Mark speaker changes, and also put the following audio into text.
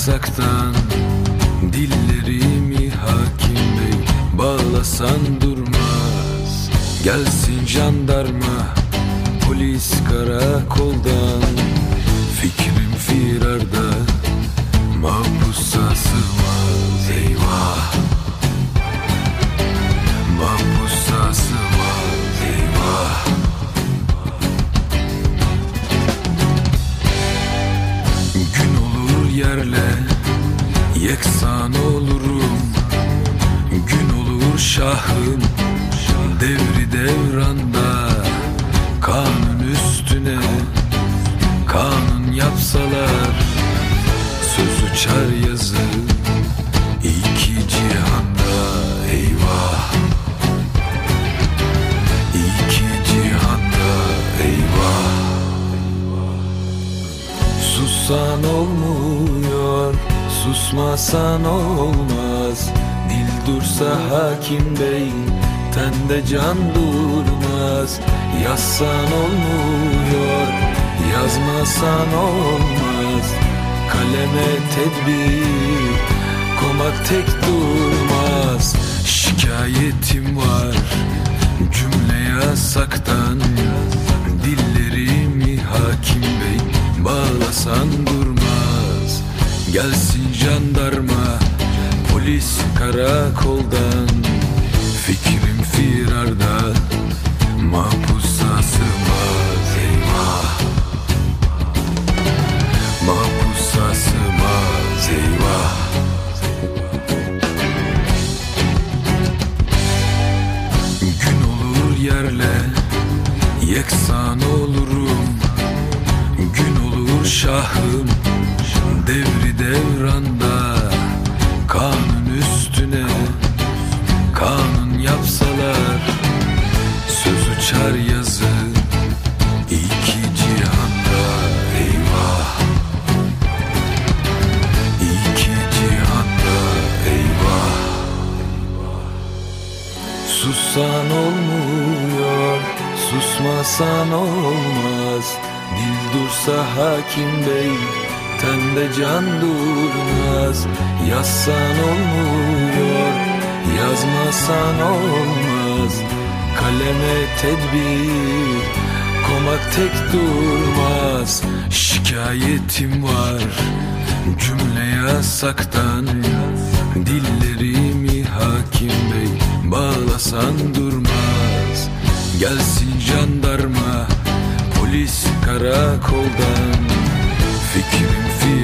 Speaker 1: yasaktan dillerimi hakim bey, bağlasan durmaz. Gelsin jandarma, polis karakoldan, fikrim firarda, mahpusa sığmaz. Eyvah, mahpusa sığmaz. Eyvah. Gün olur yerle yeksan olurum, gün olur şahım devri devranda. Kanun üstüne kanun yapsalar, söz uçar yazı iki cihanda. Eyvah, iki cihanda. Eyvah. Sussan olmuyor, susmasan olmaz. Dil dursa hakim bey, tende can durmaz. Yazsan olmuyor, yazmasan olmaz. Kaleme tedbir, komak tek durmaz. Şikayetim var cümle yasaktan, dillerimi hakim bey, bağlasan durmaz. Gelsin jandarma, polis karakoldan, fikrim firarda, mahpusa sığmaz. Eyvah, mahpusa sığmaz. Eyvah. Gün olur yerle yeksan olurum, gün olur şahım devri devranda. Kanun üstüne kanun yapsalar, söz uçar yazı iki cihanda. Eyvah, iki cihanda. Eyvah. Sussan olmuyor, susmasan olmaz. Dil dursa hakim bey, tende can durmaz. Yazsan olmuyor, yazmasan olmaz. Kaleme tedbir, komak tek durmaz. Şikayetim var cümle yasaktan, dillerimi hakim bey, bağlasan durmaz. Gelsin jandarma, polis karakoldan, fikrim